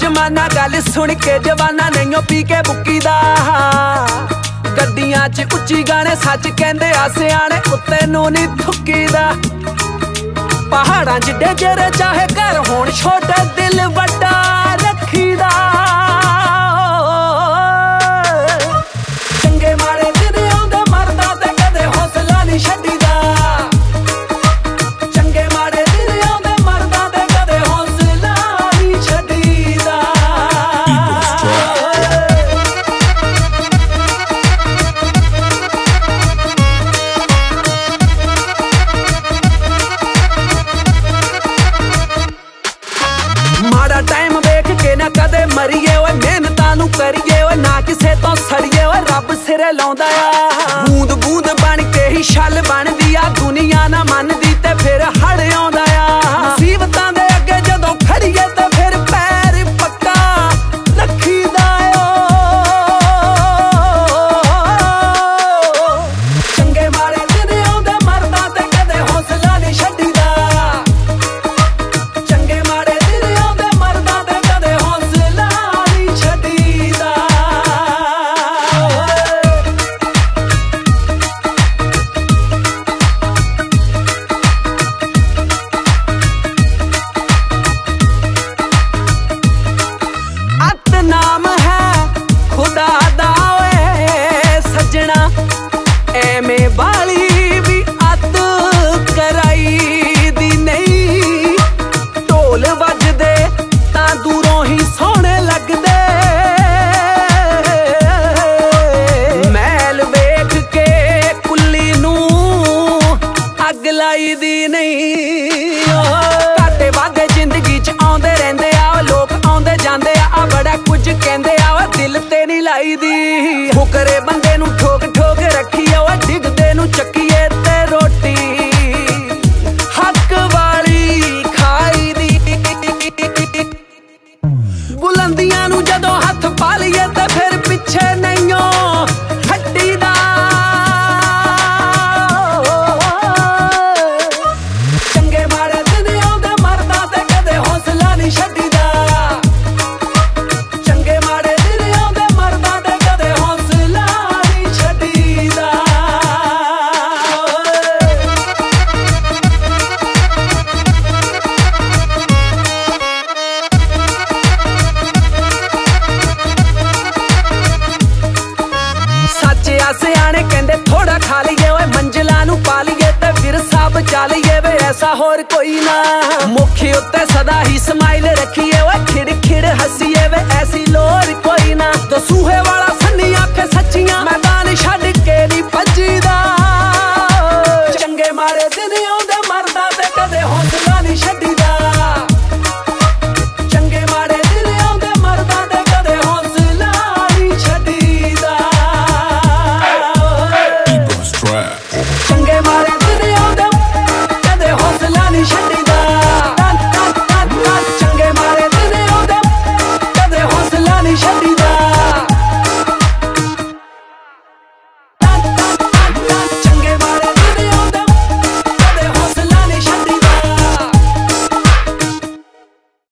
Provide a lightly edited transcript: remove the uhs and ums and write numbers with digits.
जमाना गल सुन के जवाना नहीं पी के बुकी दा गड्डियां च उच्ची गाने सच कहंदे आ सियाणे उत्ते नूं नहीं थुकी दा पहाड़ां च डेजर चाहे घर होण छोटा दिल वड्डा रखी दा चंगे माड़े दिन आउंदे मरदा ते कदे हौसला नहीं छड्डी दा चंगे माड़े दिन आउंदे मरदा ते कदे हौसला नहीं छड्डी दा माड़ा टाइम वेख के ना कदे मरीए ओए मेहनतां नूं करिए ओए ना किसे तो सड़िए ओए रब सिरे लाउंदा आ बूंद बूंद बन के ही छल बनदी आ दुनिया ना मनदी ते फिर हड़ आउंदा आ मुसीबतां दे अगे जदों खड़ीए ते फिर पैर पक्का रखीदा चंगे माड़े दिन आउंदे मरदा ते कदे हौसला नहीं छड्डीदा चंगे माड़े दिन आउंदे मरदा ते कदे हौसला नहीं छड्डीदा अत नाम है खुदा दा ओए सजना एवें बाली भी अत कराई दी नहीं ढोल वजदे तां दूरों ही सोहणे लगदे मैल वेख के कुल्ली नूं अग लाई दी नहीं घाटे वाधे जिंदगी च आउंदे रहिंदे आ लोक आउंदे जांदे आ बड़ा कुछ कहंदे आ दिल ते नहीं लाई दी फुकरे बंदे नूं ठोक ठोक रखीए ओए डिगदे नूं चक्कीए ते रोटी हक वाली खाई दी बुलंदियां नूं जदों हथ पा लईए ते फिर पिछे नहीं हट्टी दा चंगे माड़े दिन आउंदे मरदा ते कदे हौसला नहीं छड्डीदा चंगे माड़े दिन आउंदे मरदा ते कदे हौसला नहीं छड्डीदा सच आ सियाणे कहंदे थोड़ा खा लईए ओए मंजिलां नूं पा लईए ते फिर सब चा लईए वे ऐसा होर कोई ना मुखी उत्ते सदा ही स्माइल रखिए ओए खिड़ खिड़ हसीए वे ऐसी लो